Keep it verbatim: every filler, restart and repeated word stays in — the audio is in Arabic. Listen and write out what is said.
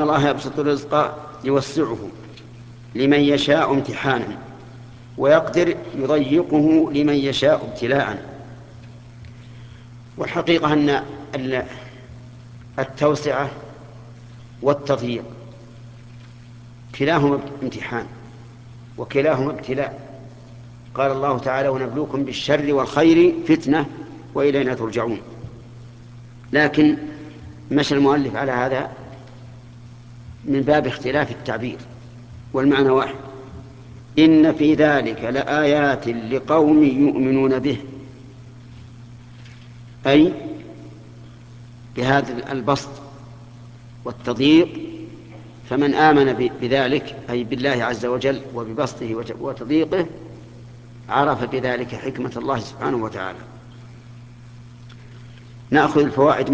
الله يبسط الرزق يوسعه لمن يشاء امتحانا، ويقدر يضيقه لمن يشاء ابتلاء. والحقيقة أن التوسعة والتضييق كلاهما امتحان وكلاهما ابتلاء. قال الله تعالى: ونبلوكم بالشر والخير فتنة وإلينا ترجعون. لكن مشى المؤلف على هذا من باب اختلاف التعبير، والمعنى واحد: إن في ذلك لآيات لقوم يؤمنون به، أي بهذا البسط والتضييق. فمن آمن بذلك أي بالله عز وجل وببسطه وتضييقه عرف بذلك حكمة الله سبحانه وتعالى. نأخذ الفوائد